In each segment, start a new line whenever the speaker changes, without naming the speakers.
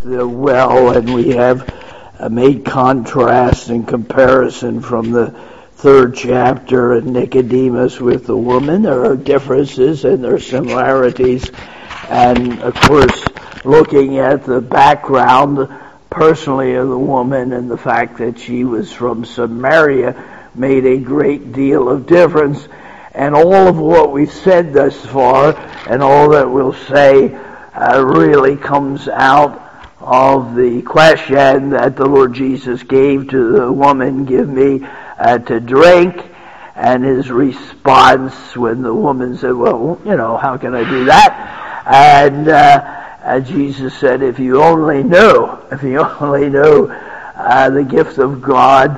well, and we have made contrast and comparison from the third chapter and Nicodemus with the woman. There are differences and there are similarities, and of course looking at the background personally of the woman and the fact that she was from Samaria made a great deal of difference. And all of what we've said thus far and all that we'll say really comes out of the question that the Lord Jesus gave to the woman, "Give me to drink," and his response when the woman said, "Well, how can I do that?" And Jesus said, if you only knew the gift of God,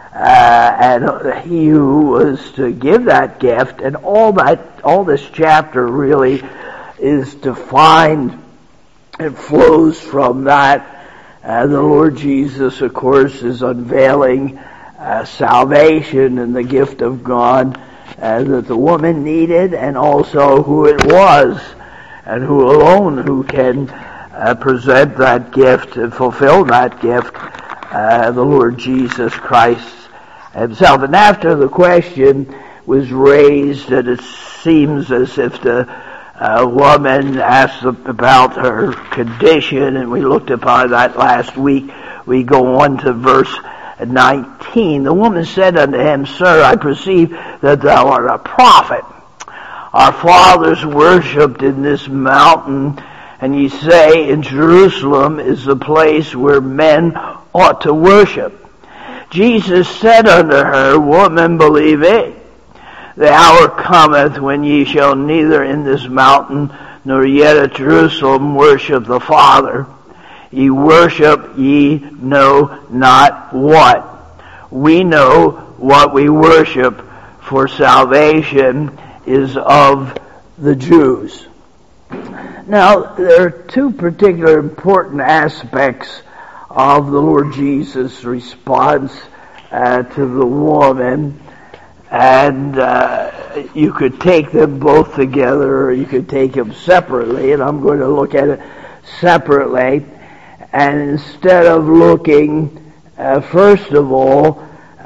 and he who was to give that gift, and all this chapter really is defined. It flows from that. The Lord Jesus, of course, is unveiling salvation and the gift of God that the woman needed, and also who it was, and who alone who can present that gift and fulfill that gift, the Lord Jesus Christ himself. And after the question was raised, and it seems as if the woman asked about her condition, and we looked upon that last week. We go on to verse 19. The woman said unto him, "Sir, I perceive that thou art a prophet. Our fathers worshipped in this mountain, and ye say in Jerusalem is the place where men ought to worship." Jesus said unto her, "Woman, believe it. The hour cometh when ye shall neither in this mountain nor yet at Jerusalem worship the Father. Ye worship ye know not what. We know what we worship, for salvation is of the Jews." Now, there are two particular important aspects of the Lord Jesus' response to the woman. And you could take them both together, or you could take them separately, and I'm going to look at it separately. And instead of looking, first of all,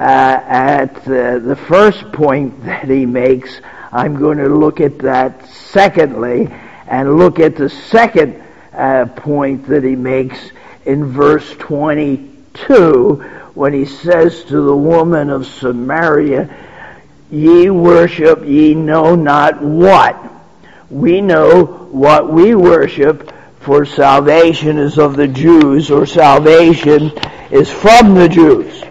at the first point that he makes, I'm going to look at that secondly, and look at the second point that he makes in verse 22, when he says to the woman of Samaria, "Ye worship ye know not what. We know what we worship, for salvation is of the Jews," or salvation is from the Jews.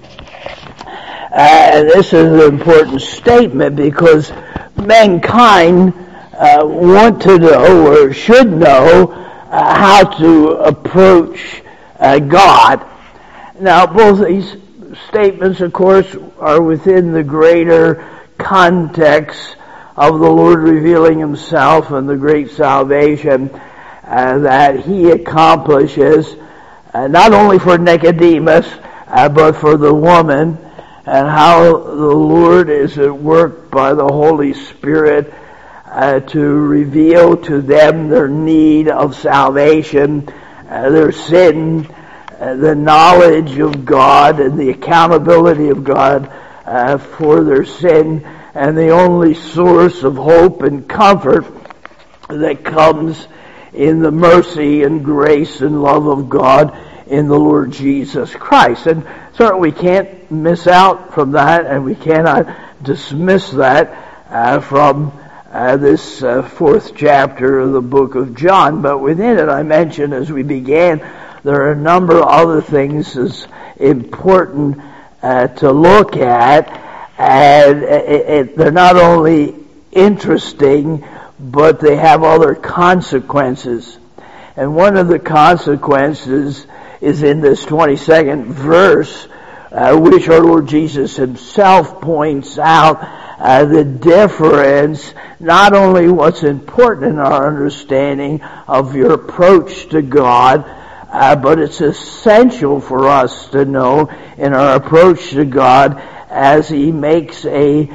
And this is an important statement because mankind want to know, or should know, how to approach God. Now, both these statements, of course, are within the greater context of the Lord revealing himself and the great salvation that he accomplishes, not only for Nicodemus, but for the woman, and how the Lord is at work by the Holy Spirit to reveal to them their need of salvation, their sin, the knowledge of God, and the accountability of God for their sin, and the only source of hope and comfort that comes in the mercy and grace and love of God in the Lord Jesus Christ. And certainly we can't miss out from that, and we cannot dismiss that from this fourth chapter of the book of John. But within it, I mentioned as we began, there are a number of other things as important to look at, and they're not only interesting, but they have other consequences. And one of the consequences is in this 22nd verse, which our Lord Jesus himself points out the difference, not only what's important in our understanding of your approach to God, but it's essential for us to know in our approach to God as he makes a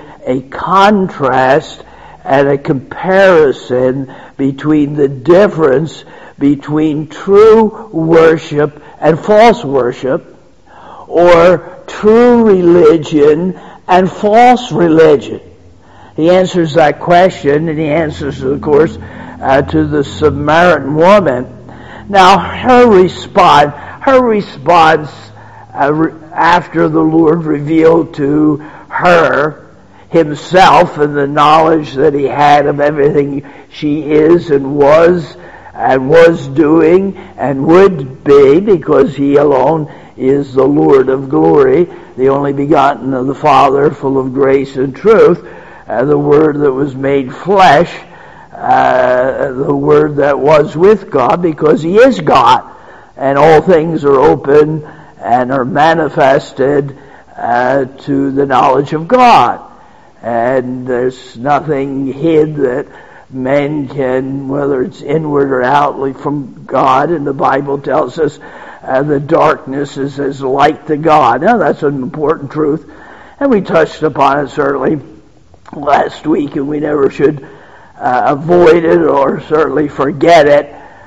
contrast and a comparison between the difference between true worship and false worship, or true religion and false religion? He answers that question, and he answers, of course, to the Samaritan woman. Now, her response after the Lord revealed to her himself and the knowledge that he had of everything she is and was doing and would be, because he alone is the Lord of glory, the only begotten of the Father, full of grace and truth, the Word that was made flesh, the Word that was with God, because he is God, and all things are open and are manifested to the knowledge of God. And there's nothing hid that men can, whether it's inward or outward, from God. And the Bible tells us the darkness is as light to God. Now, that's an important truth, and we touched upon it certainly last week, and we never should avoid it or certainly forget it.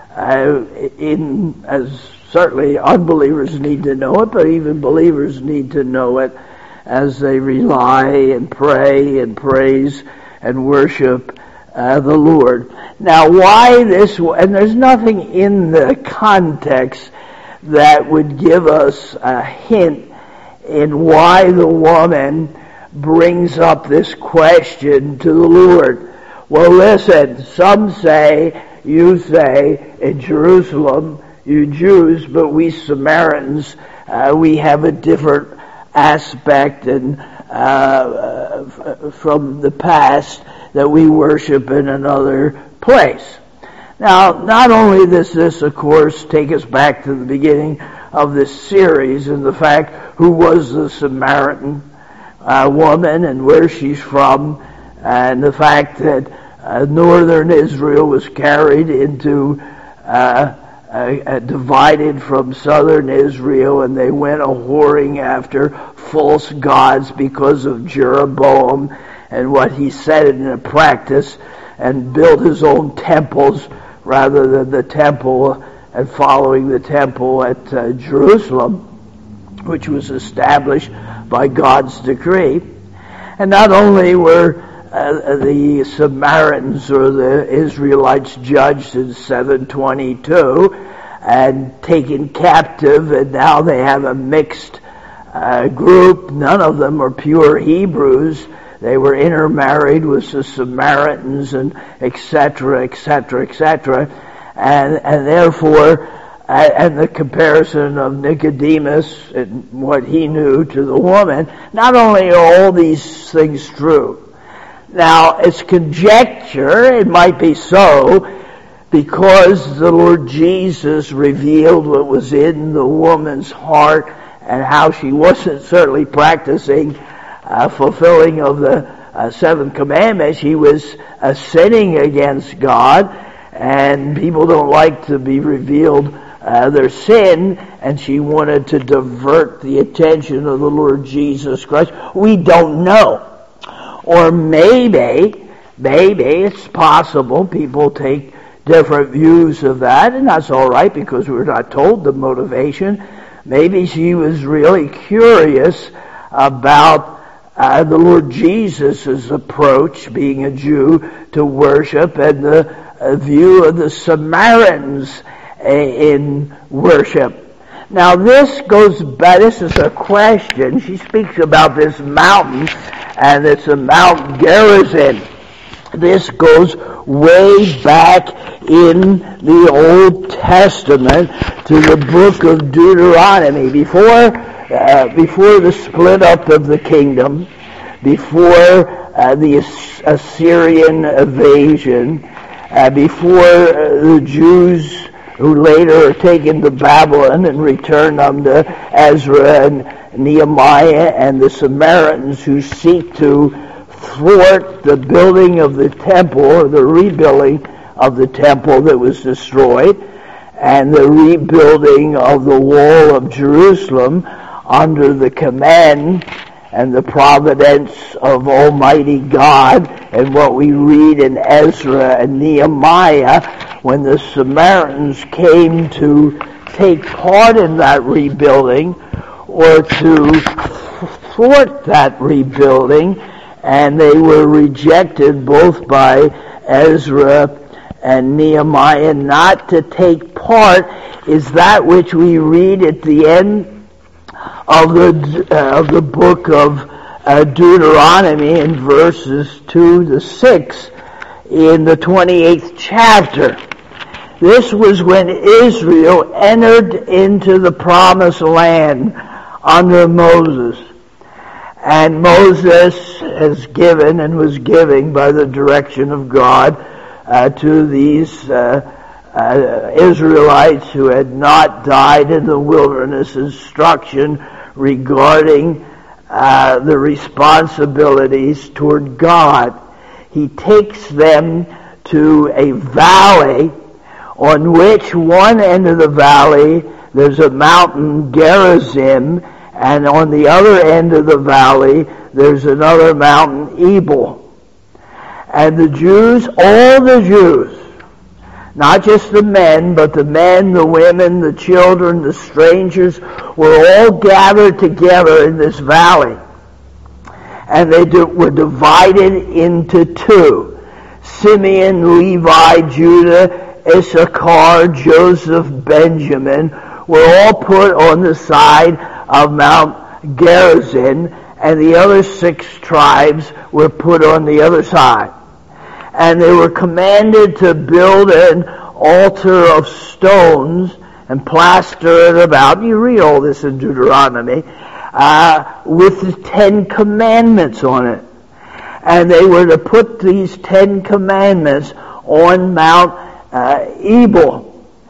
As certainly unbelievers need to know it, but even believers need to know it as they rely and pray and praise and worship the Lord. Now, why this? And there's nothing in the context that would give us a hint in why the woman brings up this question to the Lord. Well, listen, some say, you say, in Jerusalem, you Jews, but we Samaritans, we have a different aspect and from the past that we worship in another place. Now, not only does this, of course, take us back to the beginning of this series and the fact who was the Samaritan woman and where she's from, and the fact that northern Israel was carried into divided from southern Israel, and they went a-whoring after false gods because of Jeroboam and what he set into practice, and built his own temples rather than the temple and following the temple at Jerusalem, which was established by God's decree. And not only were the Samaritans or the Israelites judged in 722 and taken captive, and now they have a mixed group. None of them are pure Hebrews. They were intermarried with the Samaritans, and etc., etc., etc. And therefore, and the comparison of Nicodemus and what he knew to the woman, not only are all these things true. Now, it's conjecture, it might be so, because the Lord Jesus revealed what was in the woman's heart and how she wasn't certainly practicing fulfilling of the seventh commandment. She was sinning against God, and people don't like to be revealed their sin, and she wanted to divert the attention of the Lord Jesus Christ. We don't know. Or maybe it's possible people take different views of that, and that's all right because we're not told the motivation. Maybe she was really curious about the Lord Jesus' approach, being a Jew, to worship, and the view of the Samaritans in worship. Now this goes back, this is a question. She speaks about this mountain, and it's a Mount Gerizim. This goes way back in the Old Testament to the book of Deuteronomy. Before the split up of the kingdom, before the Assyrian invasion, before the Jews who later are taken to Babylon and return unto Ezra and Nehemiah, and the Samaritans who seek to thwart the building of the temple, or the rebuilding of the temple that was destroyed, and the rebuilding of the wall of Jerusalem under the command and the providence of Almighty God. And what we read in Ezra and Nehemiah when the Samaritans came to take part in that rebuilding or to thwart that rebuilding, and they were rejected both by Ezra and Nehemiah not to take part, is that which we read at the end of the book of Deuteronomy in verses 2 to 6 in the 28th chapter. This was when Israel entered into the promised land under Moses. And Moses has given and was giving by the direction of God to these Israelites who had not died in the wilderness instruction regarding the responsibilities toward God. He takes them to a valley on which one end of the valley there's a mountain Gerizim, and on the other end of the valley there's another mountain Ebal. And the Jews, all the Jews, not just the men, but the men, the women, the children, the strangers, were all gathered together in this valley. And they were divided into two: Simeon, Levi, Judah, Issachar, Joseph, Benjamin, were all put on the side of Mount Gerizim, and the other 6 tribes were put on the other side. And they were commanded to build an altar of stones and plaster it about. You read all this in Deuteronomy, with the 10 commandments on it. And they were to put these 10 commandments on Mount Ebal.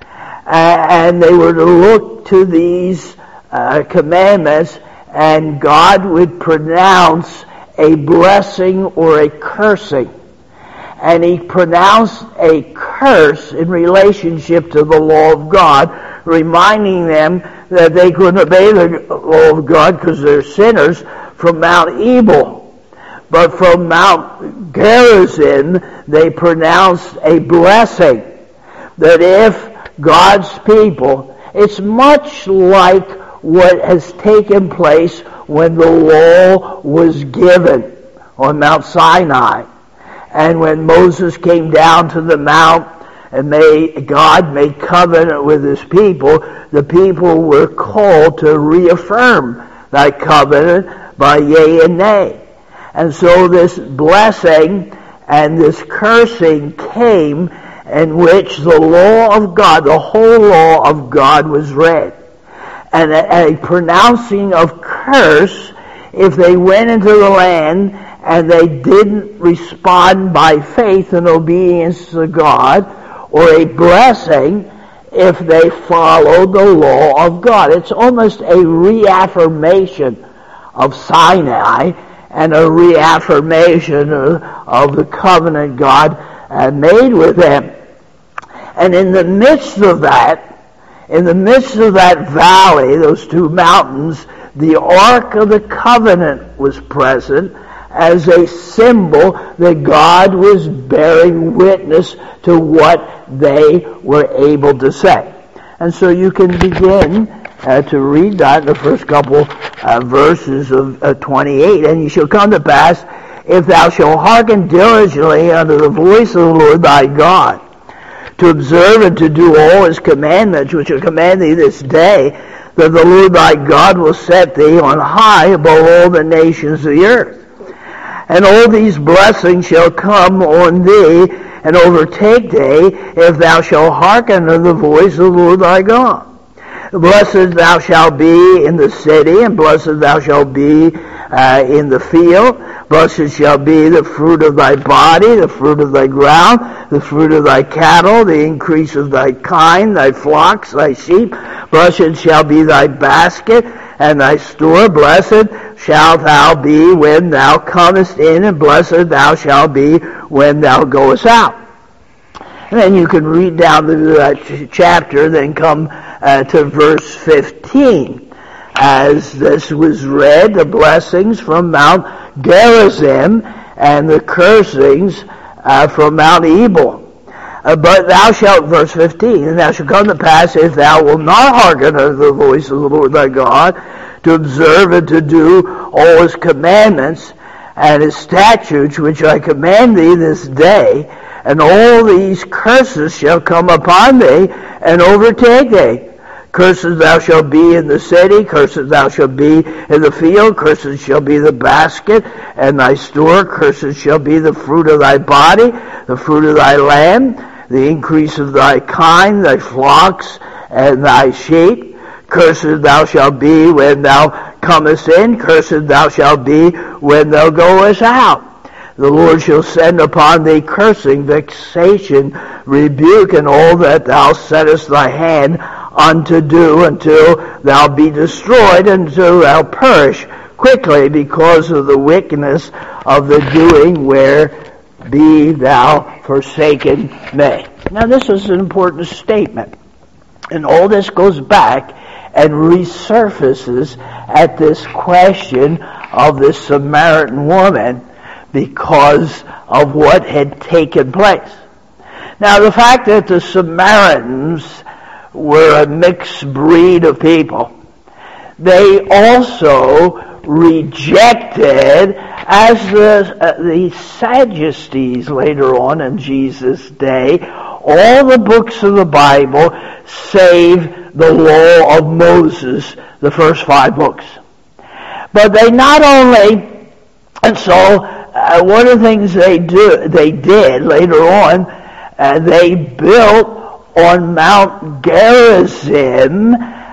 And they were to look to these commandments, and God would pronounce a blessing or a cursing. And he pronounced a curse in relationship to the law of God, reminding them that they couldn't obey the law of God because they're sinners from Mount Ebal. But from Mount Gerizim, they pronounced a blessing, that if God's people, it's much like what has taken place when the law was given on Mount Sinai. And when Moses came down to the mount and God made covenant with his people, the people were called to reaffirm that covenant by yea and nay. And so this blessing and this cursing came, in which the law of God, the whole law of God, was read. And a pronouncing of curse if they went into the land and they didn't respond by faith and obedience to God, or a blessing if they followed the law of God. It's almost a reaffirmation of Sinai and a reaffirmation of the covenant God made with them. And in the midst of that valley, those 2 mountains, the Ark of the Covenant was present as a symbol that God was bearing witness to what they were able to say. And so you can begin to read that in the first couple verses of 28. And you shall come to pass, if thou shalt hearken diligently unto the voice of the Lord thy God, to observe and to do all his commandments, which I command thee this day, that the Lord thy God will set thee on high above all the nations of the earth. And all these blessings shall come on thee and overtake thee, if thou shalt hearken unto the voice of the Lord thy God. Blessed thou shalt be in the city, and blessed thou shalt be in the field. Blessed shall be the fruit of thy body, the fruit of thy ground, the fruit of thy cattle, the increase of thy kind, thy flocks, thy sheep. Blessed shall be thy basket and thy store. Blessed shalt thou be when thou comest in, and blessed thou shalt be when thou goest out. And then you can read down to that chapter, then come to verse 15. As this was read, the blessings from Mount Gerizim and the cursings from Mount Ebal. But thou shalt, verse 15, and thou shalt come to pass, if thou wilt not hearken unto the voice of the Lord thy God, to observe and to do all his commandments and his statutes, which I command thee this day, and all these curses shall come upon thee and overtake thee. Cursed thou shalt be in the city, cursed thou shalt be in the field, cursed shall be the basket and thy store, cursed shall be the fruit of thy body, the fruit of thy land, the increase of thy kind, thy flocks and thy sheep. Cursed thou shalt be when thou comest in, cursed thou shalt be when thou goest out. The Lord shall send upon thee cursing, vexation, rebuke, and all that thou settest thy hand unto do, until thou be destroyed, until thou perish quickly, because of the wickedness of the doing, where be thou forsaken me. Now this is an important statement, and all this goes back and resurfaces at this question of this Samaritan woman because of what had taken place. Now the fact that the Samaritans were a mixed breed of people, they also rejected, as the Sadducees later on in Jesus' day, all the books of the Bible save the law of Moses, the first 5 books. But they not only, and so one of the things they did later on, they built on Mount Gerizim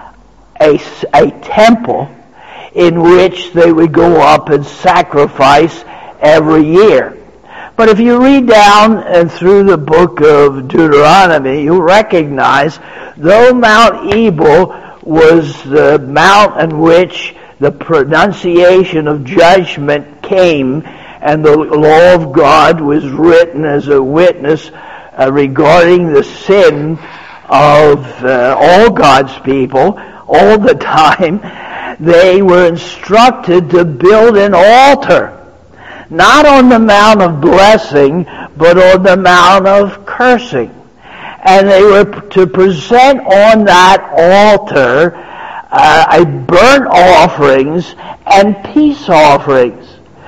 a temple in which they would go up and sacrifice every year. But if you read down and through the book of Deuteronomy, you'll recognize, though Mount Ebal was the mount in which the pronunciation of judgment came, and the law of God was written as a witness regarding the sin of all God's people all the time, they were instructed to build an altar, not on the Mount of Blessing, but on the Mount of Cursing. And they were to present on that altar burnt offerings and peace offerings.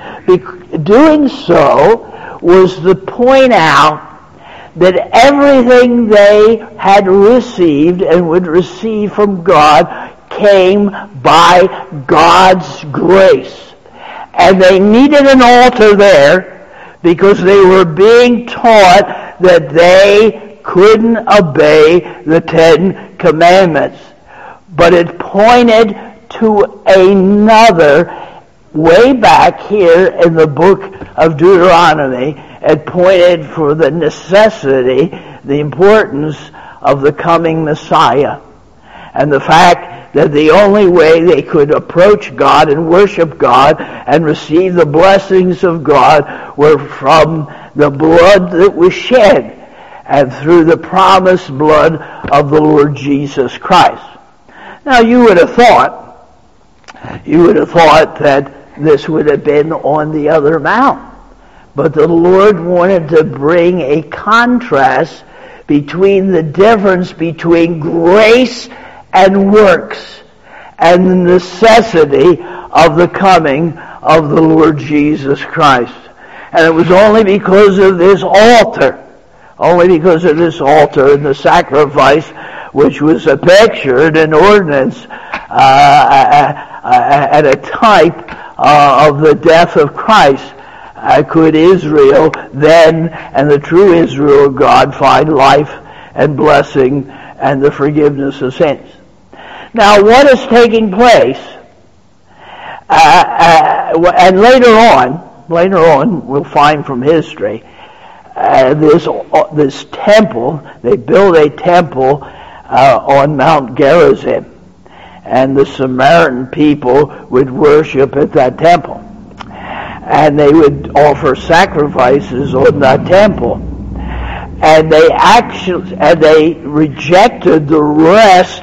Doing so was to point out that everything they had received and would receive from God came by God's grace. And they needed an altar there because they were being taught that they couldn't obey the 10 Commandments. But it pointed to another, way back here in the book of Deuteronomy. It pointed for the necessity, the importance of the coming Messiah, and the fact that the only way they could approach God and worship God and receive the blessings of God were from the blood that was shed and through the promised blood of the Lord Jesus Christ. Now you would have thought that this would have been on the other mount. But the Lord wanted to bring a contrast between the difference between grace and works and the necessity of the coming of the Lord Jesus Christ. And it was only because of this altar and the sacrifice, which was a picture and an ordinance and a type of the death of Christ, could Israel then and the true Israel of God find life and blessing and the forgiveness of sins. Now what is taking place, and later on we'll find from history, this temple, they built a temple on Mount Gerizim, and the Samaritan people would worship at that temple. And they would offer sacrifices on that temple. And they rejected the rest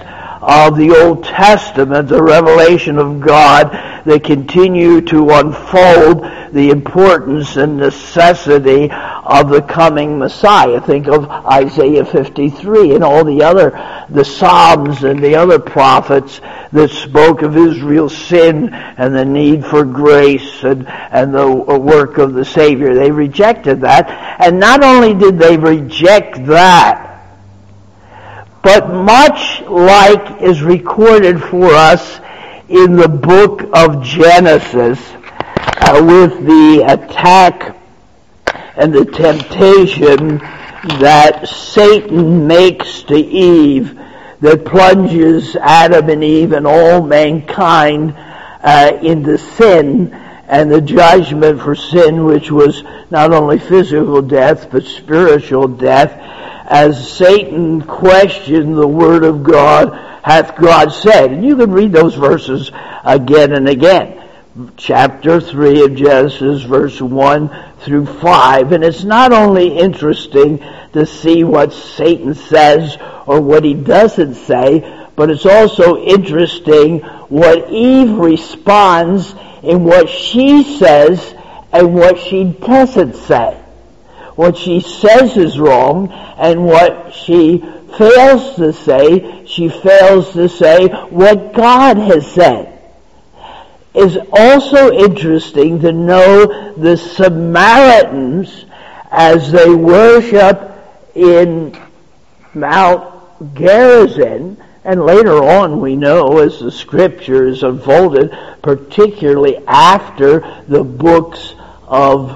of the Old Testament, the revelation of God, that continue to unfold the importance and necessity of the coming Messiah. Think of Isaiah 53 and all the Psalms and the other prophets that spoke of Israel's sin and the need for grace and the work of the Savior. They rejected that. And not only did they reject that, but much like is recorded for us in the book of Genesis, with the attack and the temptation that Satan makes to Eve, that plunges Adam and Eve and all mankind into sin, and the judgment for sin, which was not only physical death but spiritual death, as Satan questioned the Word of God, hath God said. And you can read those verses again and again. Chapter 3 of Genesis, verse 1 through 5. And it's not only interesting to see what Satan says or what he doesn't say, but it's also interesting what Eve responds in what she says and what she doesn't say. What she says is wrong, and what she fails to say, she fails to say what God has said. It's also interesting to know the Samaritans, as they worship in Mount Gerizim, and later on we know, as the scriptures unfolded, particularly after the books of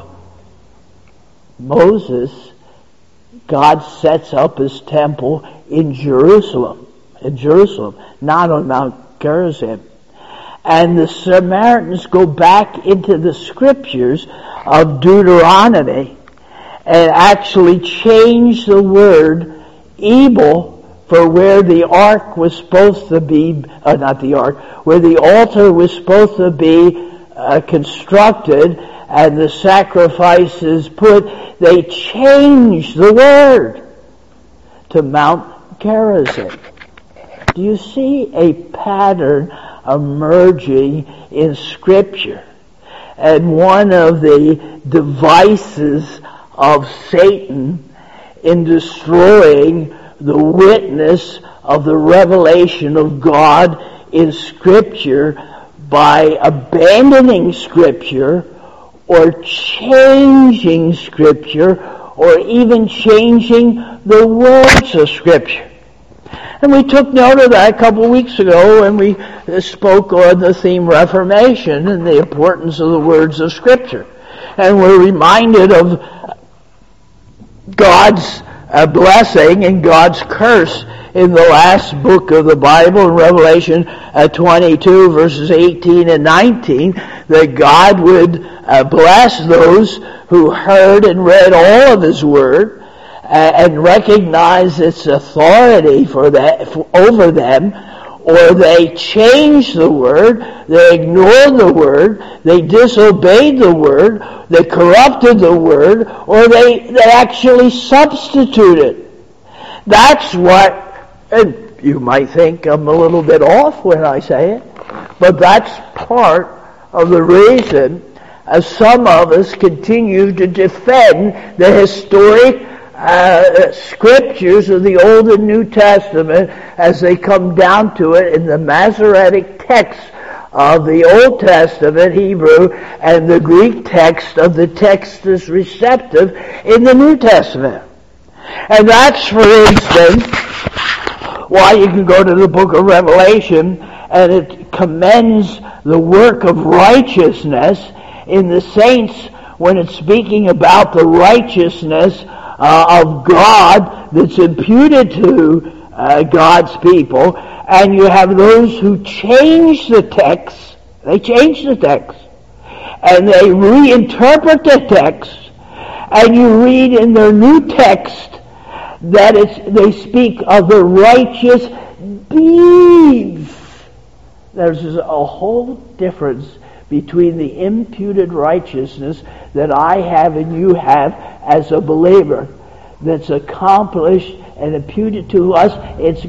Moses, God sets up his temple in Jerusalem, not on Mount Gerizim. And the Samaritans go back into the scriptures of Deuteronomy and actually change the word Ebal for where the ark was supposed to be, where the altar was supposed to be constructed and the sacrifices put. They changed the word to Mount Gerizim. Do you see a pattern emerging in Scripture? And one of the devices of Satan in destroying the witness of the revelation of God in Scripture by abandoning Scripture or changing Scripture or even changing the words of Scripture. And we took note of that a couple of weeks ago when we spoke on the theme Reformation and the importance of the words of Scripture. And we're reminded of God's blessing and God's curse in the last book of the Bible, in Revelation 22, verses 18 and 19, that God would bless those who heard and read all of His Word and recognize its authority over them, or they changed the Word, they ignored the Word, they disobeyed the Word, they corrupted the Word, or they actually substituted. That's what, and you might think I'm a little bit off when I say it, but that's part of the reason some of us continue to defend the historic scriptures of the Old and New Testament as they come down to it in the Masoretic text of the Old Testament, Hebrew, and the Greek text of the Textus Receptus in the New Testament. And that's, for instance, why you can go to the book of Revelation and it commends the work of righteousness in the saints when it's speaking about the righteousness of God that's imputed to God's people, and you have those who change the text. They change the text, and they reinterpret the text, and you read in their new text that they speak of the righteous deeds. There's a whole difference between the imputed righteousness that I have and you have as a believer, that's accomplished and imputed to us. It's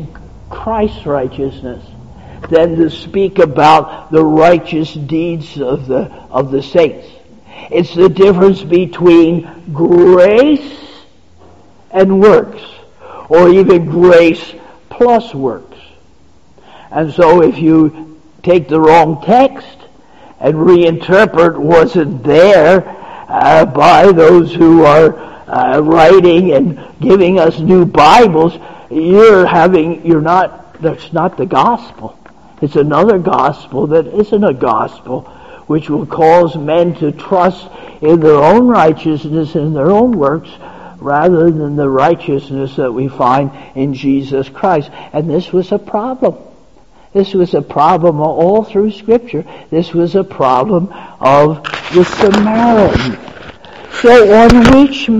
Christ's righteousness than to speak about the righteous deeds of the saints. It's the difference between grace and works, or even grace plus works. And so if you take the wrong text and reinterpret what's there by those who are writing and giving us new Bibles, that's not the gospel. It's another gospel that isn't a gospel, which will cause men to trust in their own righteousness and their own works rather than the righteousness that we find in Jesus Christ. And this was a problem. This was a problem all through Scripture. This was a problem of the Samaritans. So on which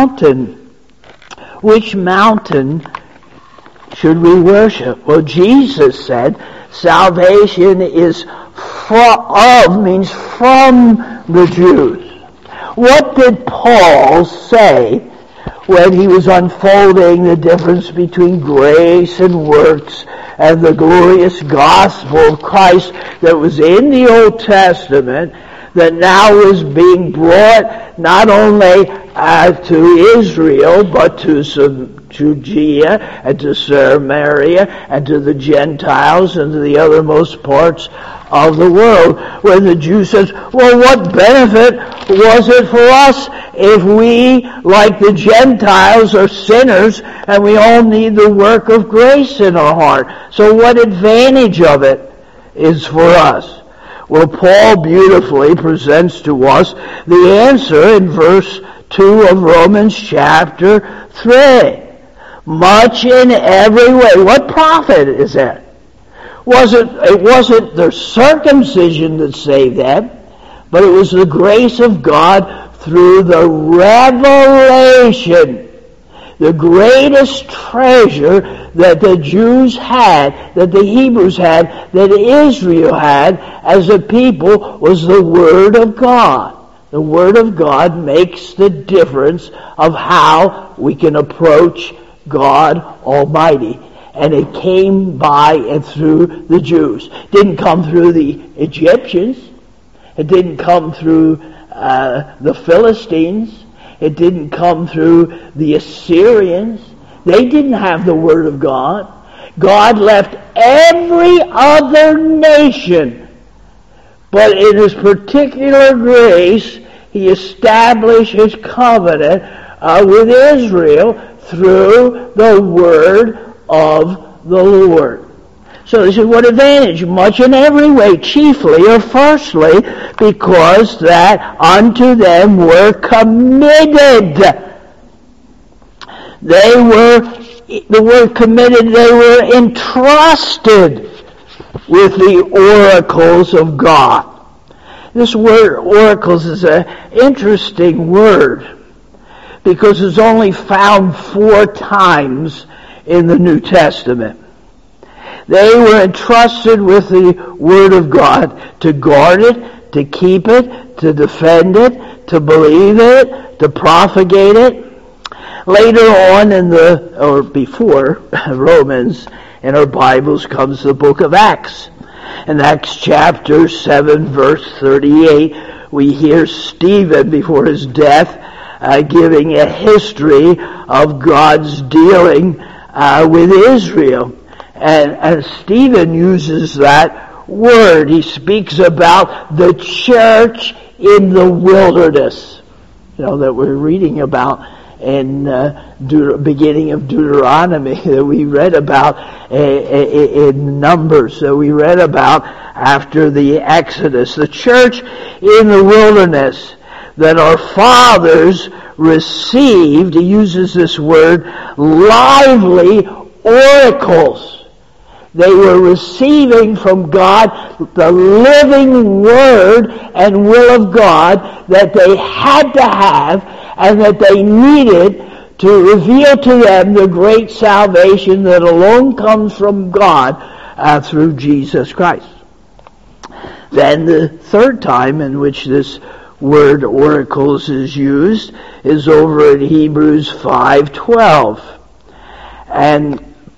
mountain should we worship? Well, Jesus said salvation is means from the Jews. What did Paul say when he was unfolding the difference between grace and works and the glorious gospel of Christ that was in the Old Testament that now is being brought not only to Israel but to Judea and to Samaria and to the Gentiles and to the othermost parts of the world, where the Jew says, well, what benefit was it for us if we, like the Gentiles, are sinners and we all need the work of grace in our heart? So what advantage of it is for us? Well, Paul beautifully presents to us the answer in verse 2 of Romans chapter 3. Much in every way. What profit is that? It wasn't their circumcision that saved them, but it was the grace of God through the revelation. The greatest treasure that the Jews had, that the Hebrews had, that Israel had as a people was the Word of God. The Word of God makes the difference of how we can approach God Almighty. And it came by and through the Jews. It didn't come through the Egyptians. It didn't come through the Philistines. It didn't come through the Assyrians. They didn't have the Word of God. God left every other nation. But in His particular grace, He established His covenant with Israel through the Word of the Lord. So this is what advantage? Much in every way, chiefly or firstly, because that unto them were committed. The word committed, they were entrusted with the oracles of God. This word oracles is an interesting word because it's only found 4 times in the New Testament. They were entrusted with the Word of God to guard it, to keep it, to defend it, to believe it, to propagate it. Later on before Romans in our Bibles comes the book of Acts. In Acts chapter 7 verse 38 we hear Stephen before his death giving a history of God's dealing with Israel. And Stephen uses that word. He speaks about the church in the wilderness, that we're reading about in beginning of Deuteronomy, that we read about in Numbers, that we read about after the Exodus. The church in the wilderness that our fathers received, he uses this word, lively oracles. They were receiving from God the living Word and will of God that they had to have and that they needed to reveal to them the great salvation that alone comes from God through Jesus Christ. Then the third time in which this word oracles is used is over in Hebrews 5:12. And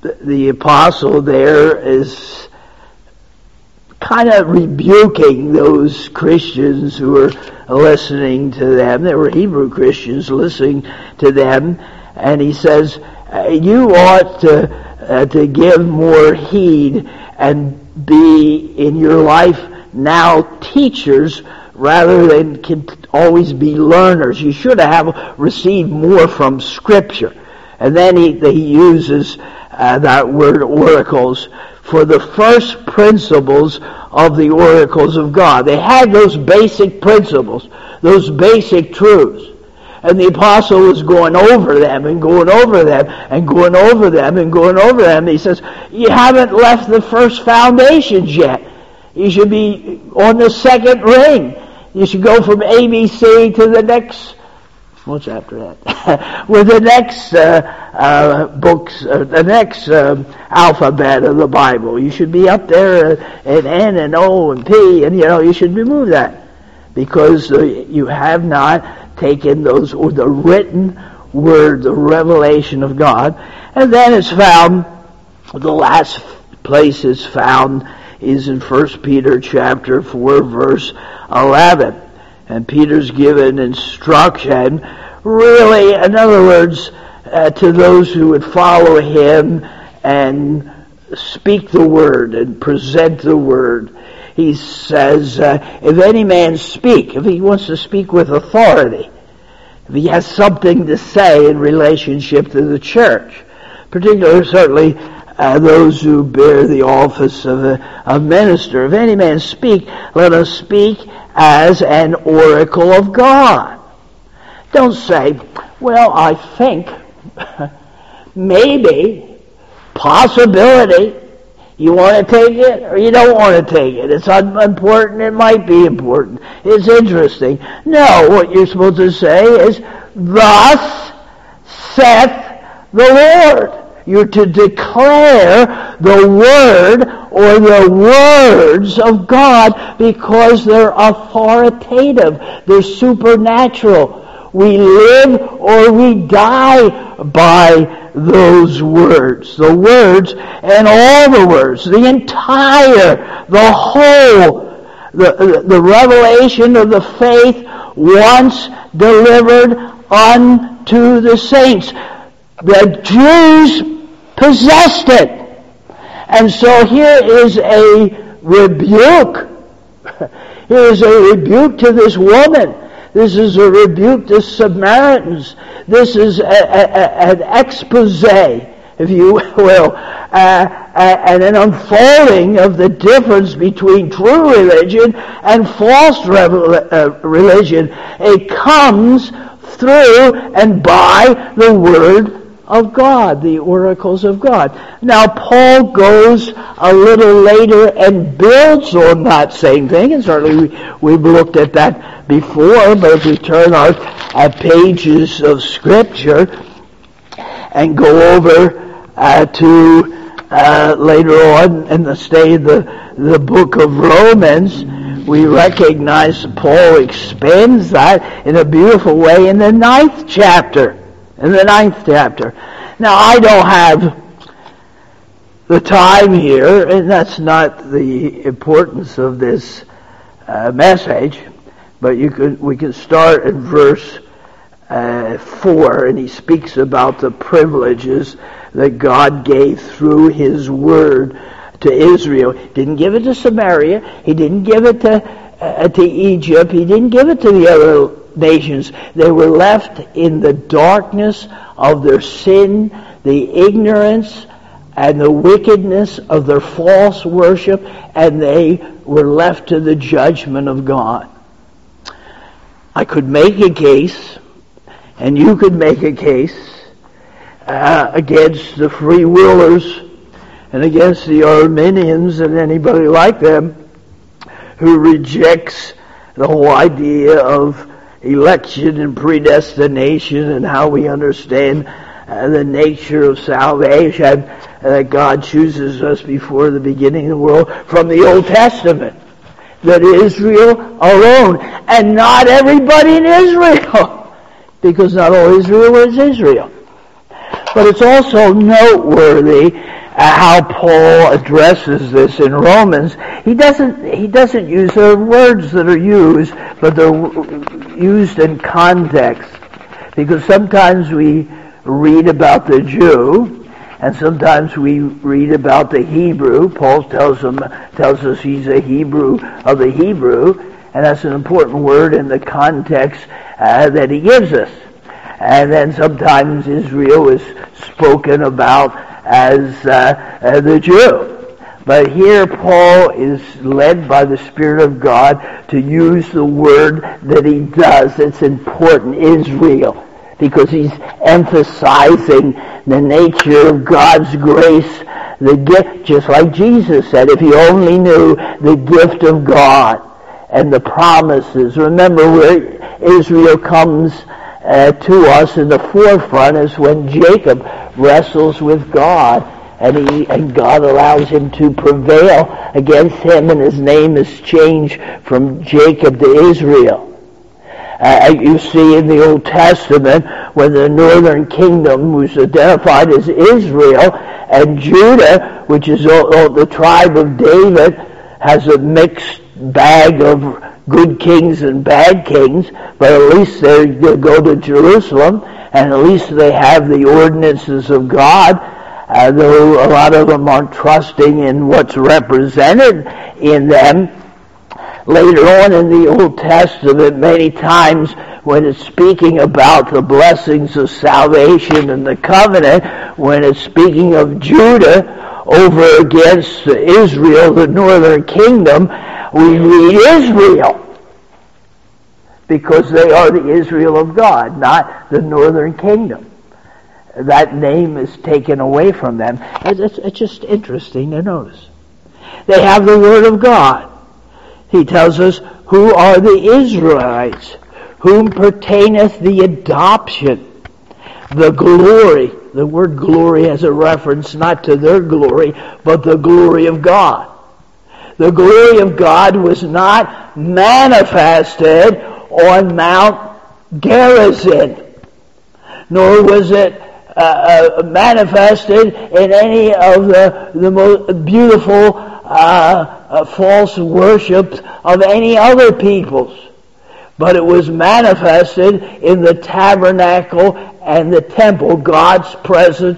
the apostle there is kind of rebuking those Christians who were listening to them. They were Hebrew Christians listening to them, and he says, you ought to give more heed and be in your life now teachers rather than always be learners. You should have received more from Scripture. And then he uses that word oracles for the first principles of the oracles of God. They had those basic principles, those basic truths. And the apostle was going over them and going over them and going over them and going over them. He says, you haven't left the first foundations yet. You should be on the second ring. You should go from ABC to the next, what's after that? With the next books, the next alphabet of the Bible. You should be up there at N and O and P, and you should remove that. Because you have not taken those, or the written word, the revelation of God. And then it's found, the last place it's found is in 1 Peter chapter 4, verse 11. And Peter's given instruction, really, in other words, to those who would follow him and speak the word and present the word. He says, if any man speak, if he wants to speak with authority, if he has something to say in relationship to the church, particularly, certainly, those who bear the office of a minister, if any man speak, let us speak as an oracle of God. Don't say, well, I think, maybe, possibility. You want to take it or you don't want to take it. It's unimportant. It might be important. It's interesting. No, what you're supposed to say is, thus saith the Lord. You're to declare the word or the words of God because they're authoritative. They're supernatural. We live or we die by those words. The words and all the words. The entire, the whole, the revelation of the faith once delivered unto the saints. The Jews possessed it. And so here is a rebuke. Here is a rebuke to this woman. This is a rebuke to Samaritans. This is an expose, if you will, and an unfolding of the difference between true religion and false religion. It comes through and by the Word of God, the oracles of God. Now, Paul goes a little later and builds on that same thing, and certainly we've looked at that before, but if we turn our pages of Scripture and go over to later on in the state of the book of Romans, we recognize Paul expands that in a beautiful way in the 9th chapter. In the 9th chapter. Now, I don't have the time here, and that's not the importance of this message, but we can start in verse 4, and he speaks about the privileges that God gave through His Word to Israel. He didn't give it to Samaria. He didn't give it to Egypt. He didn't give it to the other nations. They were left in the darkness of their sin, the ignorance and the wickedness of their false worship, and they were left to the judgment of God. I could make a case, and you could make a case against the free willers and against the Arminians and anybody like them who rejects the whole idea of election and predestination and how we understand the nature of salvation, that God chooses us before the beginning of the world from the Old Testament. That Israel alone, and not everybody in Israel, because not all Israel is Israel. But it's also noteworthy how Paul addresses this in Romans. He doesn't use the words that are used, but they're used in context. Because sometimes we read about the Jew, and sometimes we read about the Hebrew. Paul tells us he's a Hebrew of the Hebrew, and that's an important word in the context that he gives us. And then sometimes Israel is spoken about as the Jew. But here Paul is led by the Spirit of God to use the word that he does. It's important, Israel, because he's emphasizing the nature of God's grace, the gift, just like Jesus said, if you only knew the gift of God and the promises. Remember, where Israel comes to us in the forefront is when Jacob wrestles with God, and God allows him to prevail against him, and his name is changed from Jacob to Israel. You see in the Old Testament when the northern kingdom was identified as Israel, and Judah, which is the tribe of David, has a mixed bag of good kings and bad kings, but at least they go to Jerusalem, and at least they have the ordinances of God, though a lot of them aren't trusting in what's represented in them. Later on in the Old Testament, many times when it's speaking about the blessings of salvation and the covenant, when it's speaking of Judah over against Israel, the northern kingdom, we read Israel, because they are the Israel of God, not the northern kingdom. That name is taken away from them. It's just interesting to notice. They have the Word of God. He tells us, who are the Israelites, whom pertaineth the adoption, the glory. The word glory has a reference not to their glory, but the glory of God. The glory of God was not manifested on Mount Gerizim, nor was it manifested in any of the most beautiful false worships of any other peoples. But it was manifested in the tabernacle and the temple, God's presence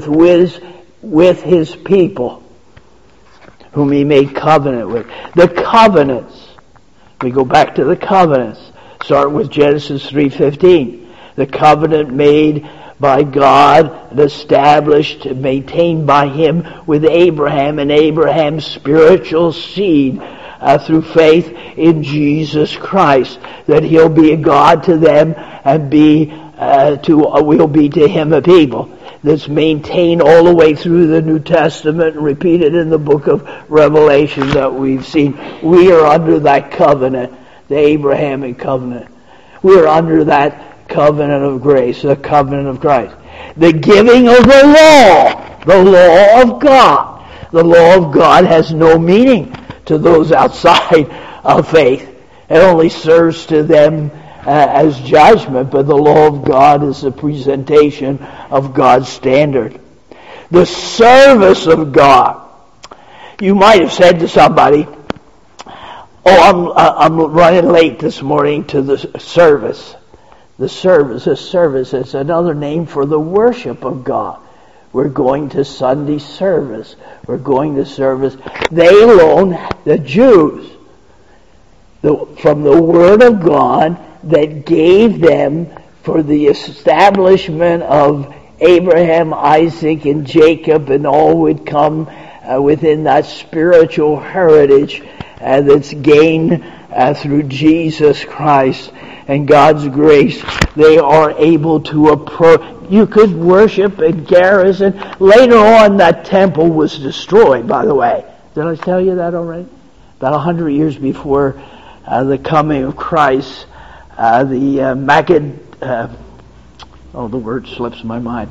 with His people, whom He made covenant with. The covenants. We go back to the covenants. Start with Genesis 3:15. The covenant made by God and established and maintained by Him with Abraham and Abraham's spiritual seed through faith in Jesus Christ, that He'll be a God to them and we'll be to Him a people. That's maintained all the way through the New Testament and repeated in the book of Revelation that we've seen. We are under that covenant, the Abrahamic covenant. We are under that covenant of grace, the covenant of Christ. The giving of the law of God. The law of God has no meaning to those outside of faith. It only serves to them as judgment, but the law of God is a presentation of God's standard. The service of God. You might have said to somebody, I'm running late this morning to the service. The service is another name for the worship of God. We're going to Sunday service. We're going to service. They alone, the Jews, from the Word of God that gave them for the establishment of Abraham, Isaac, and Jacob, and all would come within that spiritual heritage that's gained through Jesus Christ and God's grace. They are able to approach. You could worship at Gerizim. Later on, that temple was destroyed, by the way. Did I tell you that already? About 100 years before the coming of Christ, the word slips my mind.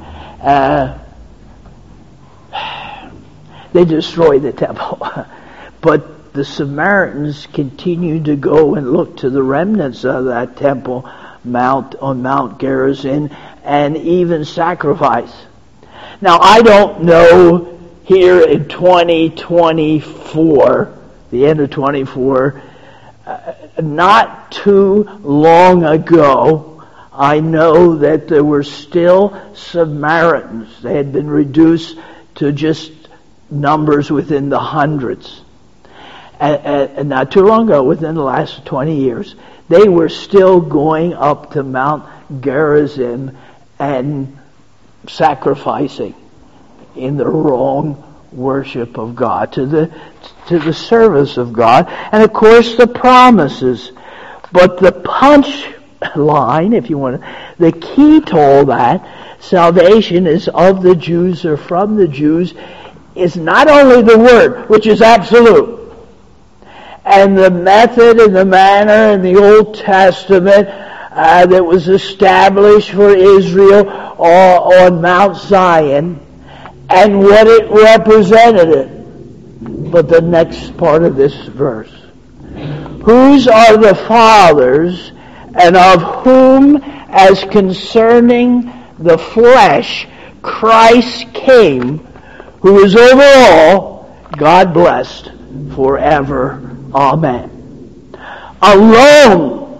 They destroyed the temple. But the Samaritans continued to go and look to the remnants of that temple on Mount Gerizim, and even sacrifice. Now, I don't know here in 2024, the end of 24, not too long ago, I know that there were still Samaritans. They had been reduced to just numbers within the hundreds. And not too long ago, within the last 20 years, they were still going up to Mount Gerizim and sacrificing in the wrong worship of God, to the service of God, and of course the promises. But the punch line, if you want to, the key to all that, salvation is of the Jews or from the Jews, is not only the word, which is absolute, and the method and the manner in the Old Testament that was established for Israel on Mount Zion, and what it represented. But the next part of this verse, whose are the fathers, and of whom, as concerning the flesh, Christ came, who is over all, God blessed forever. Amen. Alone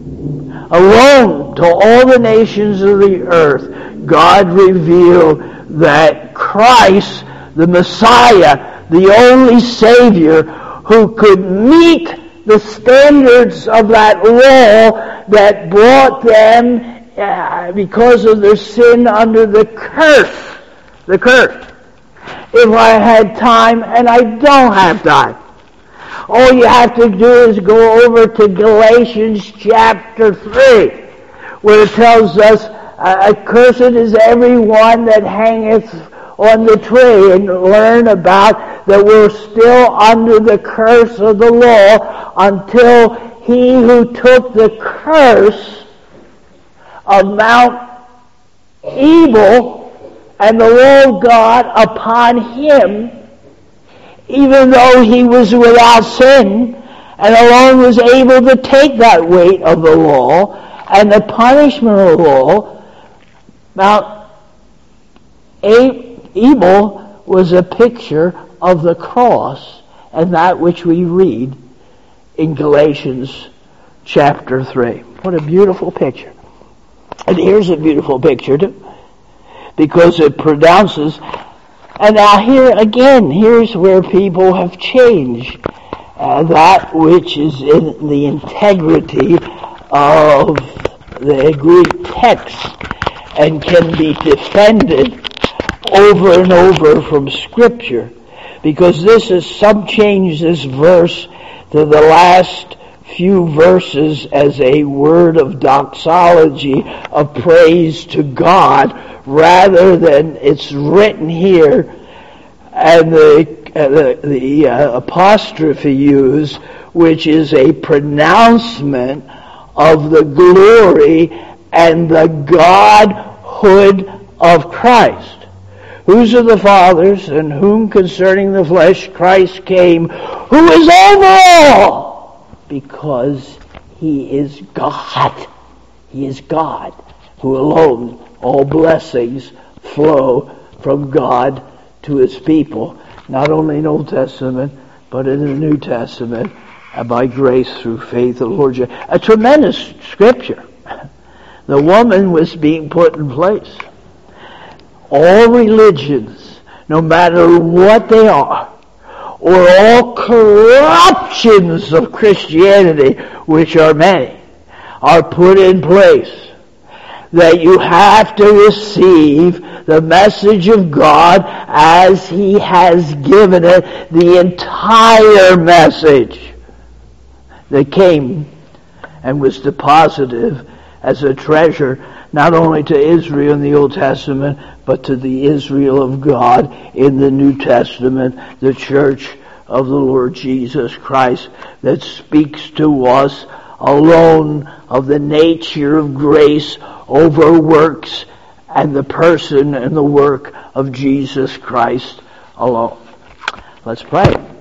to all the nations of the earth, God revealed that Christ, the Messiah, the only Savior, who could meet the standards of that law that brought them, because of their sin, under the curse. The curse. If I had time, and I don't have time, all you have to do is go over to Galatians chapter 3, where it tells us, accursed is everyone that hangeth on the tree, and learn about that we're still under the curse of the law until he who took the curse of Mount Ebal and the law of God upon him, even though he was without sin, and alone was able to take that weight of the law and the punishment of the law. Mount Ebal was a picture of the cross, and that which we read in Galatians chapter 3. What a beautiful picture. And here's a beautiful picture too, because it pronounces. And now here again, here's where people have changed that which is in the integrity of the Greek text and can be defended over and over from Scripture, because this is some change this verse to the last few verses as a word of doxology, of praise to God, rather than it's written here and the apostrophe used, which is a pronouncement of the glory and the Godhood of Christ. Whose are the fathers, and whom concerning the flesh Christ came, who is over all, because he is God. He is God, who alone all blessings flow from God to his people, not only in the Old Testament, but in the New Testament, and by grace through faith in the Lord Jesus. A tremendous scripture. The woman was being put in place. All religions, no matter what they are, or all corruptions of Christianity, which are many, are put in place. That you have to receive the message of God as he has given it, the entire message that came and was deposited as a treasure, not only to Israel in the Old Testament, but to the Israel of God in the New Testament, the church of the Lord Jesus Christ, that speaks to us alone of the nature of grace over works and the person and the work of Jesus Christ alone. Let's pray.